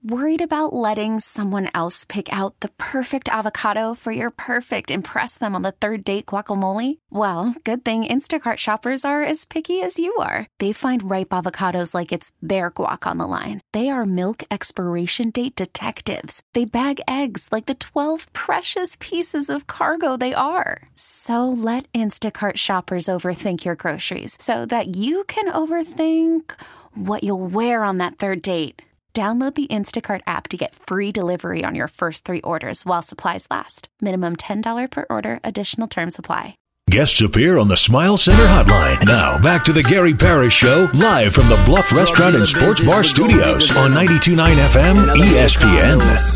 Worried about letting someone else pick out the perfect avocado for your perfect impress them on the third date guacamole? Well, good thing Instacart shoppers are as picky as you are. They find ripe avocados like it's their guac on the line. They are milk expiration date detectives. They bag eggs like the 12 precious pieces of cargo they are. So let Instacart shoppers overthink your groceries so that you can overthink what you'll wear on that third date. Download the Instacart app to get free delivery on your first 3 orders while supplies last. Minimum $10 per order. Additional terms apply. Guests appear on the Smile Center hotline. Now, back to the Gary Parrish Show, live from the Bluff Restaurant and Sports Bar Studios on 92.9 FM ESPN.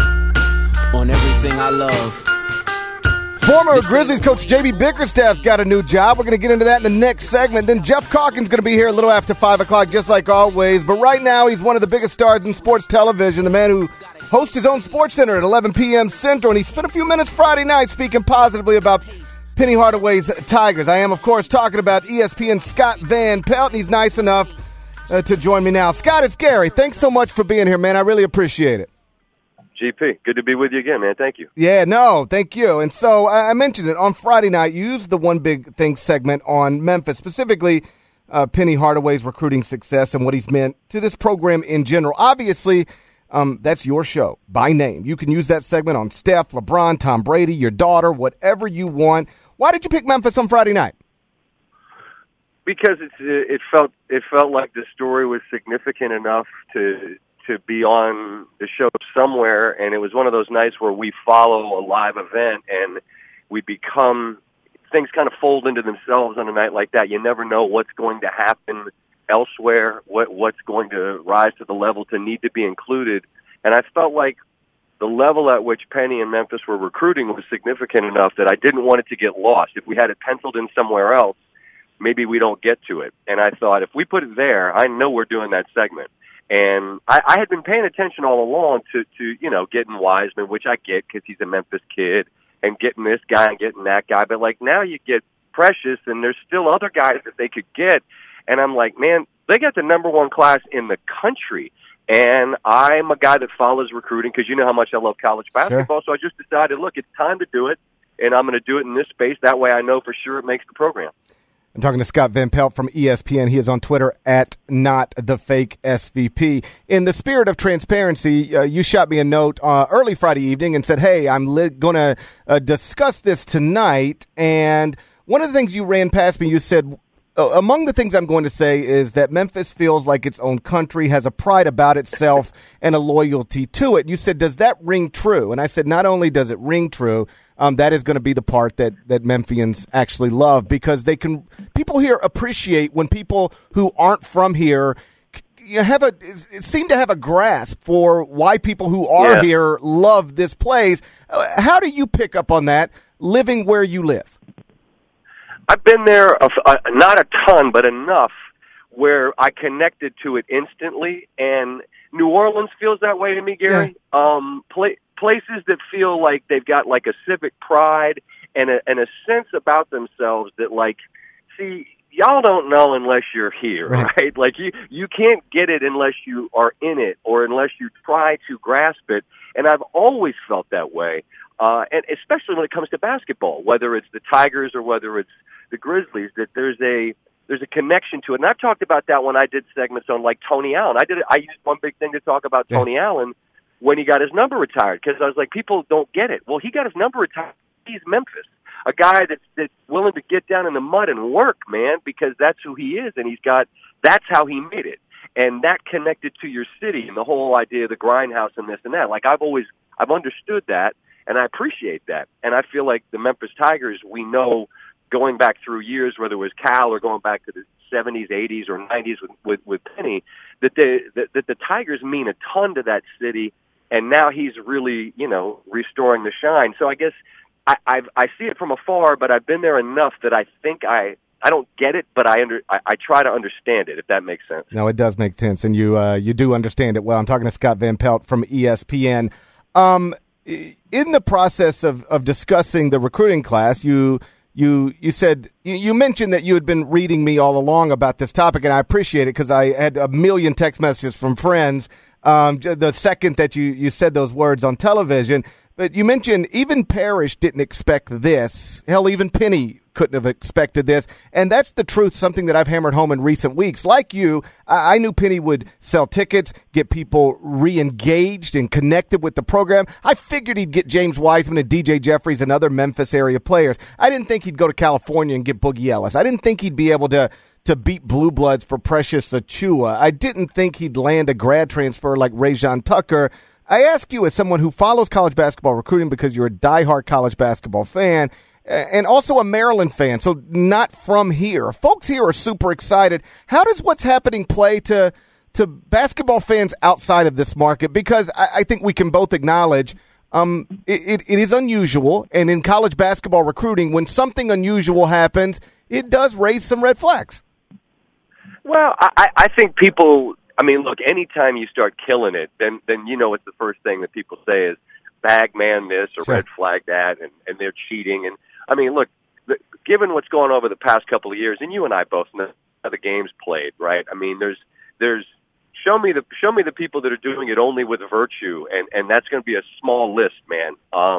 On everything I love. Former Grizzlies coach J.B. Bickerstaff's got a new job. We're going to get into that in the next segment. Then Jeff Calkins going to be here a little after 5 o'clock, just like always. But right now, he's one of the biggest stars in sports television, the man who hosts his own sports center at 11 p.m. Central. And he spent a few minutes Friday night speaking positively about Penny Hardaway's Tigers. I am, of course, talking about ESPN's Scott Van Pelt, and he's nice enough to join me now. Scott, it's Gary. Thanks so much for being here, man. I really appreciate it. GP, good to be with you again, man. Thank you. Yeah, no, thank you. And so I mentioned it on Friday night. You used the One Big Thing segment on Memphis, specifically Penny Hardaway's recruiting success and what he's meant to this program in general. Obviously, that's your show by name. You can use that segment on Steph, LeBron, Tom Brady, your daughter, whatever you want. Why did you pick Memphis on Friday night? Because it felt like the story was significant enough to be on the show somewhere, and it was one of those nights where we follow a live event and we become, things kind of fold into themselves on a night like that. You never know what's going to happen elsewhere, what's going to rise to the level to need to be included. And I felt like the level at which Penny and Memphis were recruiting was significant enough that I didn't want it to get lost. If we had it penciled in somewhere else, maybe we don't get to it. And I thought, if we put it there, I know we're doing that segment. And I had been paying attention all along to getting Wiseman, which I get because he's a Memphis kid, and getting this guy and getting that guy. But, like, now you get Precious, and there's still other guys that they could get. And I'm like, man, they got the number 1 class in the country. And I'm a guy that follows recruiting because you know how much I love college basketball. Sure. So I just decided, look, it's time to do it, and I'm going to do it in this space. That way I know for sure it makes the program. I'm talking to Scott Van Pelt from ESPN. He is on Twitter at NotTheFakeSVP. In the spirit of transparency, you shot me a note early Friday evening and said, hey, I'm going to discuss this tonight. And one of the things you ran past me, you said, among the things I'm going to say is that Memphis feels like its own country, has a pride about itself and a loyalty to it. You said, does that ring true? And I said, not only does it ring true, that is going to be the part that Memphians actually love, because people here appreciate when people who aren't from here seem to have a grasp for why people who are here love this place. How do you pick up on that living where you live? I've been there, not a ton, but enough where I connected to it instantly, and New Orleans feels that way to me, Gary. Yeah. Places that feel like they've got like a civic pride and a sense about themselves that, like, see, y'all don't know unless you're here, right? Like you can't get it unless you are in it or unless you try to grasp it. And I've always felt that way, and especially when it comes to basketball, whether it's the Tigers or whether it's the Grizzlies, that there's a connection to it. And I've talked about that when I did segments on, like, Tony Allen. I used One Big Thing to talk about Tony Allen when he got his number retired, because I was like, people don't get it. Well, he got his number retired. He's Memphis, a guy that's willing to get down in the mud and work, man, because that's who he is, and that's how he made it. And that connected to your city and the whole idea of the grindhouse and this and that. Like, I've understood that, and I appreciate that. And I feel like the Memphis Tigers, we know, going back through years, whether it was Cal or going back to the 70s, 80s, or 90s with Penny, that the Tigers mean a ton to that city. And now he's really, restoring the shine. So I guess I see it from afar, but I've been there enough that I think I don't get it, but I try to understand it, if that makes sense. No, it does make sense, and you do understand it well. I'm talking to Scott Van Pelt from ESPN. In the process of discussing the recruiting class, you said you mentioned that you had been reading me all along about this topic, and I appreciate it because I had a million text messages from friends the second that you said those words on television. But you mentioned even Parrish didn't expect this. Hell, even Penny couldn't have expected this. And that's the truth, something that I've hammered home in recent weeks. Like you, I knew Penny would sell tickets, get people re-engaged and connected with the program. I figured he'd get James Wiseman and DJ Jeffries and other Memphis area players. I didn't think he'd go to California and get Boogie Ellis. I didn't think he'd be able to beat Blue Bloods for Precious Achiuwa. I didn't think he'd land a grad transfer like Rajon Tucker. I ask you as someone who follows college basketball recruiting because you're a diehard college basketball fan and also a Maryland fan, so not from here. Folks here are super excited. How does what's happening play to basketball fans outside of this market? Because I think we can both acknowledge it is unusual, and in college basketball recruiting, when something unusual happens, it does raise some red flags. Well, I think people... I mean, look, anytime you start killing it, then you know it's the first thing that people say is bag man this or red flag that, and they're cheating. And I mean, look, given what's going on over the past couple of years, and you and I both know how the game's played, right? I mean, there's show me the people that are doing it only with virtue, and that's going to be a small list, man.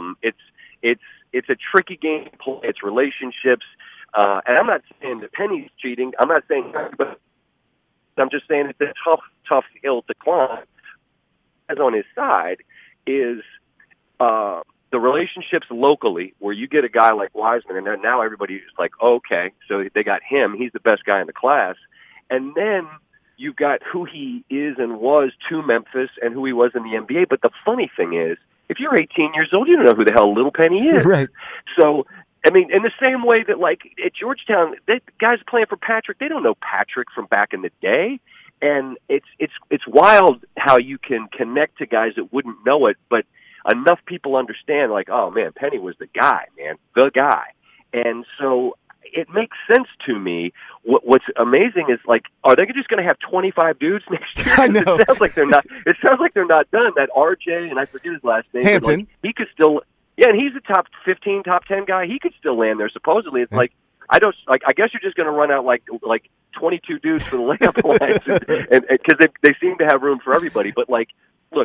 It's a tricky game to play. It's relationships, and I'm not saying that Penny's cheating. I'm not saying, but I'm just saying it's a tough hill to climb. As on his side is the relationships locally, where you get a guy like Wiseman, and then now everybody's like, okay, so they got him. He's the best guy in the class. And then you've got who he is and was to Memphis and who he was in the NBA. But the funny thing is, if you're 18 years old, you don't know who the hell Little Penny is. Right. So, I mean, in the same way that, like, at Georgetown, guys playing for Patrick, they don't know Patrick from back in the day. And it's wild how you can connect to guys that wouldn't know it, but enough people understand, like, oh, man, Penny was the guy, man, the guy. And so it makes sense to me. What's amazing is, like, are they just going to have 25 dudes next year? I know. It sounds like they're not. It sounds like they're not done. That RJ, and I forget his last name. Hampton. But, like, he could still. Yeah, and he's a top 15, top 10 guy. He could still land there. Supposedly, it's like, I guess you're just going to run out like 22 dudes for the layup lines, and because they seem to have room for everybody. But, like, look,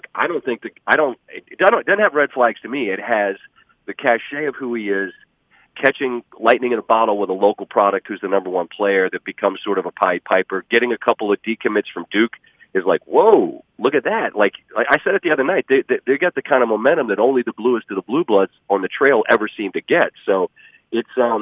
it doesn't have red flags to me. It has the cachet of who he is, catching lightning in a bottle with a local product who's the number one player that becomes sort of a Pied Piper. Getting a couple of decommits from Duke is like, whoa, look at that. Like I said it the other night, they got the kind of momentum that only the bluest of the Blue Bloods on the trail ever seem to get. So it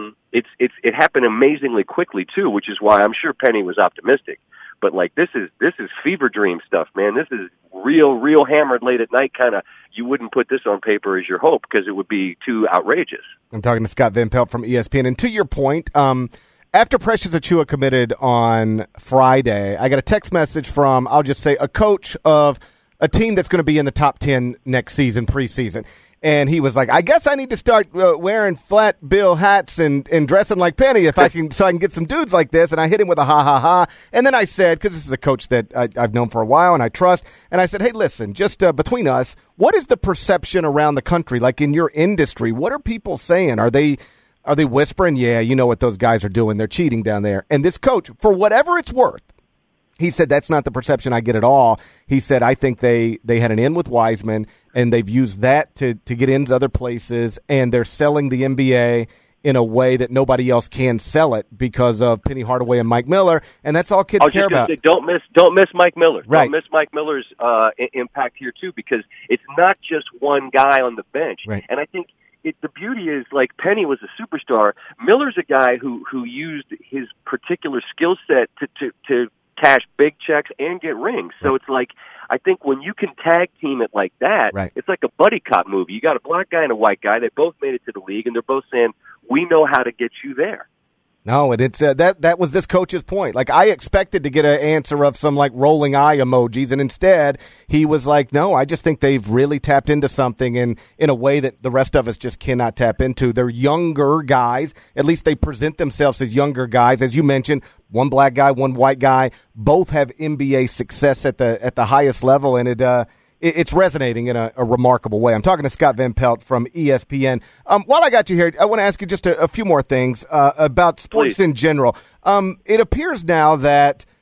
happened amazingly quickly too, which is why I'm sure Penny was optimistic. But, like, this is fever dream stuff, man. This is real hammered late at night kind of. You wouldn't put this on paper as your hope because it would be too outrageous. I'm talking to Scott Van Pelt from ESPN. And to your point, after Precious Achiuwa committed on Friday, I got a text message from, I'll just say, a coach of a team that's going to be in the top 10 next season, preseason. And he was like, I guess I need to start wearing flat bill hats and dressing like Penny so I can get some dudes like this. And I hit him with a ha. And then I said, because this is a coach that I've known for a while and I trust, and I said, hey, listen, just between us, what is the perception around the country, like in your industry? What are people saying? Are they whispering, yeah, you know what those guys are doing? They're cheating down there. And this coach, for whatever it's worth, he said, that's not the perception I get at all. He said, I think they had an in with Wiseman, and they've used that to get into other places, and they're selling the NBA in a way that nobody else can sell it because of Penny Hardaway and Mike Miller, and that's all kids care about. Don't miss Mike Miller. Right. Don't miss Mike Miller's impact here, too, because it's not just one guy on the bench. Right. And I think the beauty is, like, Penny was a superstar. Miller's a guy who used his particular skill set to cash big checks and get rings. So it's like, I think when you can tag team it like that, It's like a buddy cop movie. You got a black guy and a white guy. They both made it to the league, and they're both saying, we know how to get you there. No, and it's that was this coach's point. Like, I expected to get an answer of some, like, rolling eye emojis, and instead he was like, no, I just think they've really tapped into something in a way that the rest of us just cannot tap into. They're younger guys. At least they present themselves as younger guys. As you mentioned, one black guy, one white guy, both have NBA success at the highest level, and it's resonating in a remarkable way. I'm talking to Scott Van Pelt from ESPN. While I got you here, I want to ask you just a few more things about sports in general. It appears now that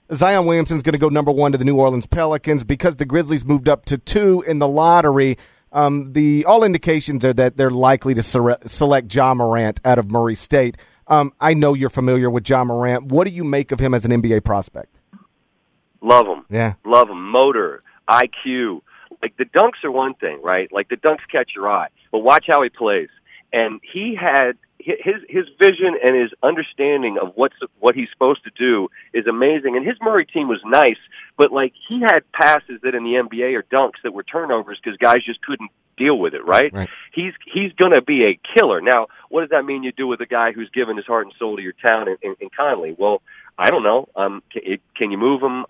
Zion Williamson's going to go number 1 to the New Orleans Pelicans because the Grizzlies moved up to 2 in the lottery. All indications are that they're likely to select Ja Morant out of Murray State. I know you're familiar with Ja Morant. What do you make of him as an NBA prospect? Love him. Yeah. Love him. Motor, IQ. Like, the dunks are one thing, right? Like, the dunks catch your eye. But watch how he plays. And he had his vision and his understanding of what he's supposed to do is amazing. And his Murray team was nice, but, like, he had passes that in the NBA are dunks that were turnovers because guys just couldn't deal with it, right? He's going to be a killer. Now, what does that mean you do with a guy who's given his heart and soul to your town in Conley? Well, I don't know. Can you move him?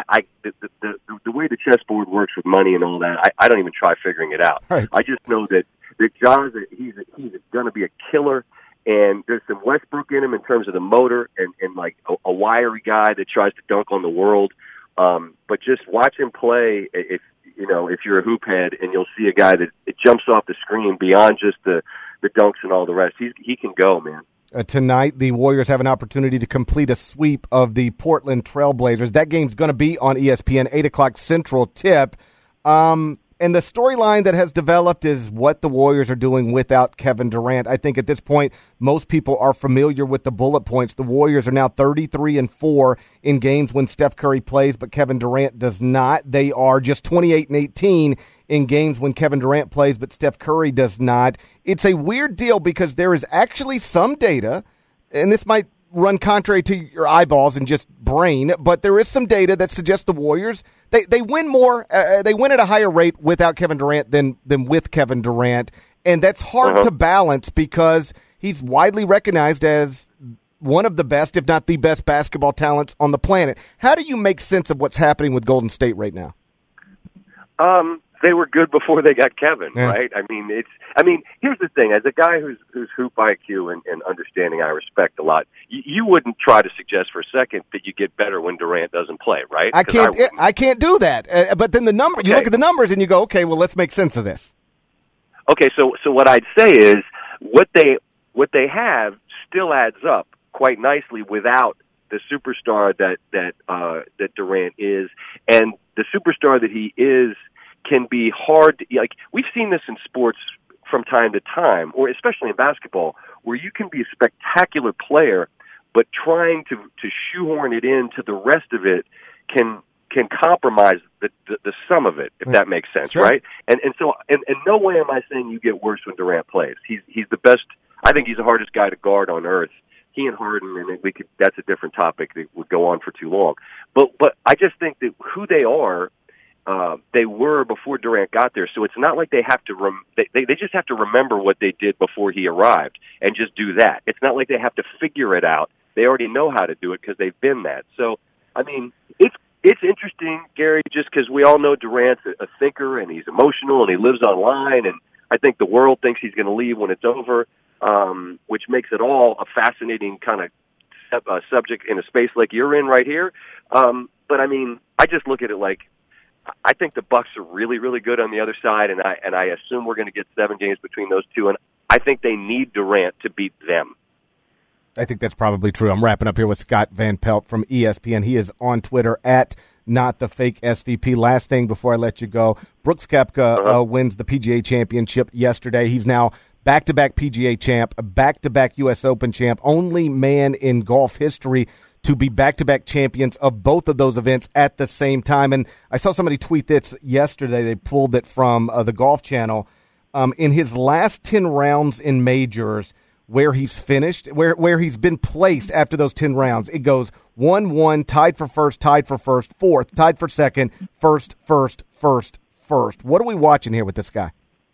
The way the chessboard works with money and all that, I don't even try figuring it out. Right. I just know that John's he's going to be a killer, and there's some Westbrook in him in terms of the motor and like a wiry guy that tries to dunk on the world. But just watch him play. If you're a hoop head, and you'll see a guy that it jumps off the screen beyond just the dunks and all the rest. He can go, man. Tonight, the Warriors have an opportunity to complete a sweep of the Portland Trailblazers. That game's going to be on ESPN, 8 o'clock Central tip. And the storyline that has developed is what the Warriors are doing without Kevin Durant. I think at this point, most people are familiar with the bullet points. The Warriors are now 33-4 in games when Steph Curry plays, but Kevin Durant does not. They are just 28-18 in games when Kevin Durant plays, but Steph Curry does not. It's a weird deal because there is actually some data, and this might run contrary to your eyeballs and just brain, but there is some data that suggests the Warriors, they win more, they win at a higher rate without Kevin Durant than with Kevin Durant, and that's hard to balance because he's widely recognized as one of the best, if not the best, basketball talents on the planet. How do you make sense of what's happening with Golden State right now? They were good before they got Kevin, right? I mean, here's the thing. As a guy whose hoop IQ and understanding I respect a lot, you wouldn't try to suggest for a second that you get better when Durant doesn't play, right? I can't do that. But then you look at the numbers and you go, okay, well, let's make sense of this. Okay, so what I'd say is what they have still adds up quite nicely without the superstar that Durant is, and the superstar that he is can be hard. Like, we've seen this in sports from time to time, or especially in basketball, where you can be a spectacular player, but trying to shoehorn it into the rest of it can compromise the sum of it, if that makes sense, sure. Right? And so no way am I saying you get worse when Durant plays. He's the best. I think he's the hardest guy to guard on earth. He and Harden, and that's a different topic that would go on for too long. But I just think that who they are, they were before Durant got there. So it's not like they have to they just have to remember what they did before he arrived and just do that. It's not like they have to figure it out. They already know how to do it because they've been that. So, I mean, it's interesting, Gary, just because we all know Durant's a thinker and he's emotional and he lives online, and I think the world thinks he's going to leave when it's over, which makes it all a fascinating kind of subject in a space like you're in right here. But I mean, I just look at it like, I think the Bucks are really, really good on the other side, and I assume we're going to get 7 games between those two, and I think they need Durant to beat them. I think that's probably true. I'm wrapping up here with Scott Van Pelt from ESPN. He is on Twitter at NotTheFakeSVP. Last thing before I let you go, Brooks Koepka wins the PGA Championship yesterday. He's now back-to-back PGA champ, back-to-back U.S. Open champ, only man in golf history to be back-to-back champions of both of those events at the same time. And I saw somebody tweet this yesterday. They pulled it from the Golf Channel. In his last 10 rounds in majors, where he's finished, where he's been placed after those 10 rounds, it goes 1-1, tied for first, fourth, tied for second, first. What are we watching here with this guy?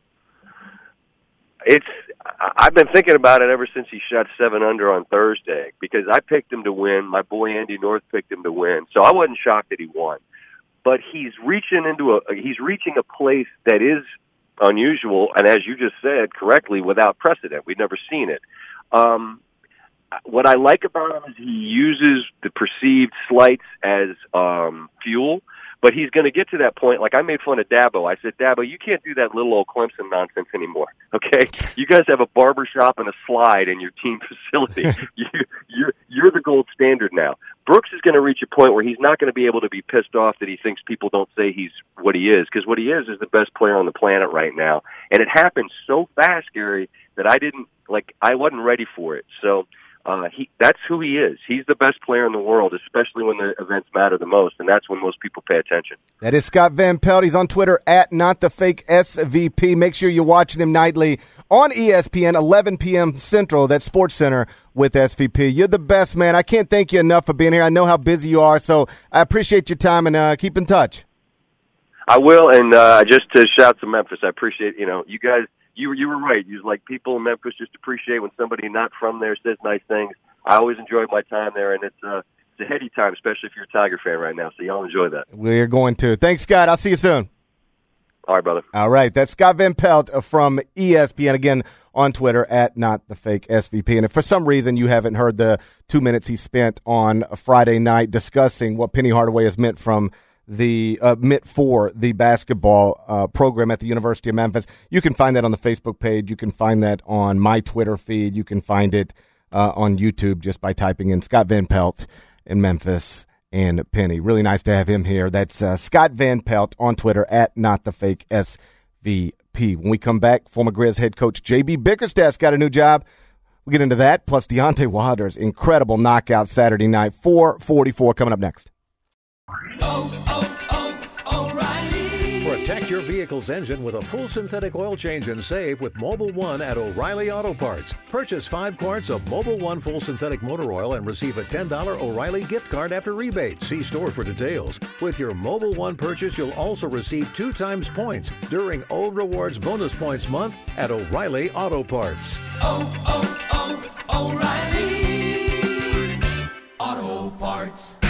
I've been thinking about it ever since he shot 7 under on Thursday, because I picked him to win. My boy Andy North picked him to win, so I wasn't shocked that he won. But he's reaching a place that is unusual, and as you just said correctly, without precedent. We've never seen it. What I like about him is he uses the perceived slights as fuel. But he's going to get to that point. Like, I made fun of Dabo. I said, Dabo, you can't do that little old Clemson nonsense anymore, okay? You guys have a barbershop and a slide in your team facility. You're the gold standard now. Brooks is going to reach a point where he's not going to be able to be pissed off that he thinks people don't say he's what he is, because what he is the best player on the planet right now. And it happened so fast, Gary, that I wasn't ready for it. So that's who he is. He's the best player in the world, especially when the events matter the most, and that's when most people pay attention. That is Scott Van Pelt. He's on Twitter at NotTheFakeSVP. Make sure you're watching him nightly on ESPN, 11 p.m. Central. That's SportsCenter with SVP. You're the best, man. I can't thank you enough for being here. I know how busy you are, so I appreciate your time, and keep in touch. I will, and just to shout to Memphis, I appreciate, you guys. You were right. You people in Memphis just appreciate when somebody not from there says nice things. I always enjoyed my time there, and it's a heady time, especially if you're a Tiger fan right now. So y'all enjoy that. We're going to. Thanks, Scott. I'll see you soon. All right, brother. All right. That's Scott Van Pelt from ESPN, again, on Twitter at NotTheFakeSVP. And if for some reason you haven't heard the 2 minutes he spent on a Friday night discussing what Penny Hardaway has meant for the basketball program at the University of Memphis, you can find that on the Facebook page. You can find that on my Twitter feed. You can find it on YouTube just by typing in Scott Van Pelt in Memphis and Penny. Really nice to have him here. That's Scott Van Pelt on Twitter at NotTheFakeSVP. When we come back, former Grizz head coach J.B. Bickerstaff's got a new job. We'll get into that, plus Deontay Wilder's incredible knockout Saturday night. 4:44 coming up next. O'Reilly. Protect your vehicle's engine with a full synthetic oil change and save with Mobil 1 at O'Reilly Auto Parts. Purchase 5 quarts of Mobil 1 full synthetic motor oil and receive a $10 O'Reilly gift card after rebate. See store for details. With your Mobil 1 purchase, you'll also receive 2 times points during O Rewards Bonus Points Month at O'Reilly Auto Parts. O'Reilly Auto Parts.